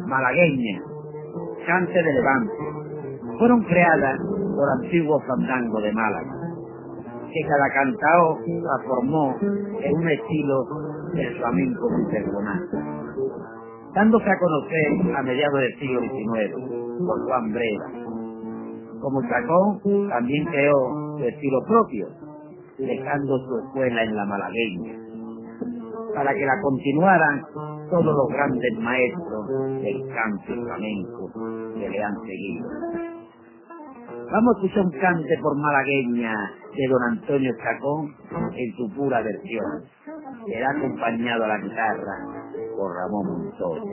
malagueña, cante de levante, fueron creadas por antiguos fandangos de Málaga, que cada cantao la formó en un estilo del flamenco internacional, dándose a conocer a mediados del siglo XIX por Juan Breva. Como Chacón también creó su estilo propio, dejando su escuela en la malagueña, para que la continuaran todos los grandes maestros del cante flamenco que le han seguido. Vamos a escuchar un cante por malagueña de don Antonio Chacón en su pura versión. Será acompañado a la guitarra por Ramón Montoya.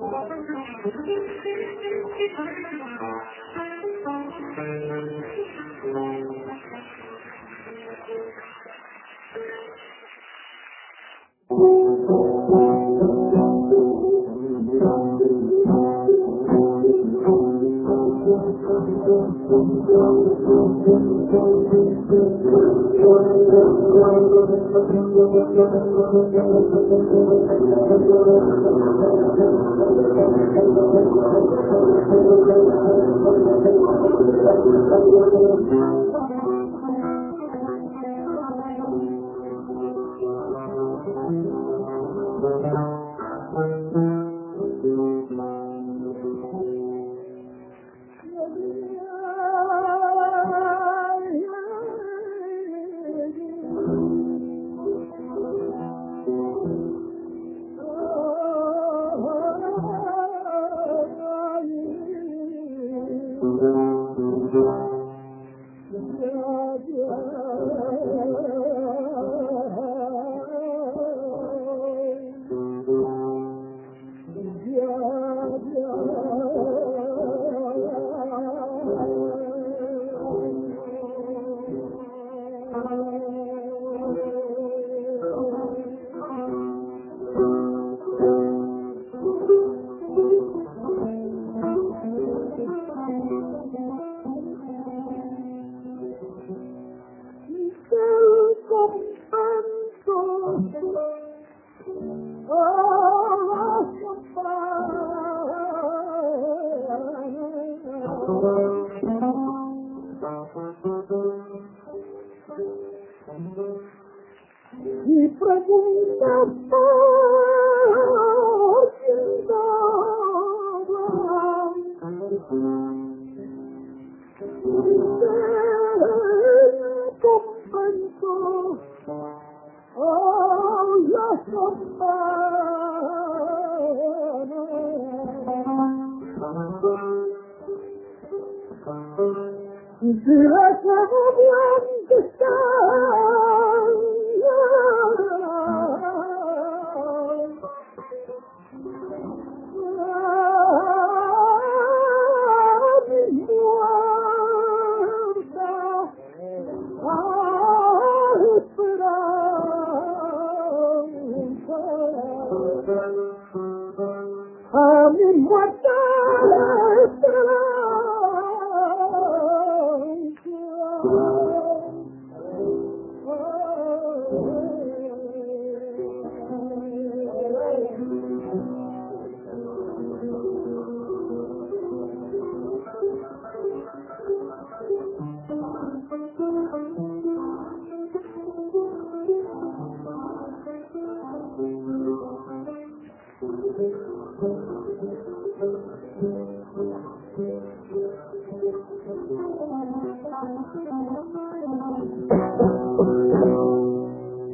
Y pregunta por quién compensó la campana. Dile que blanca está mi muerta a mi muerta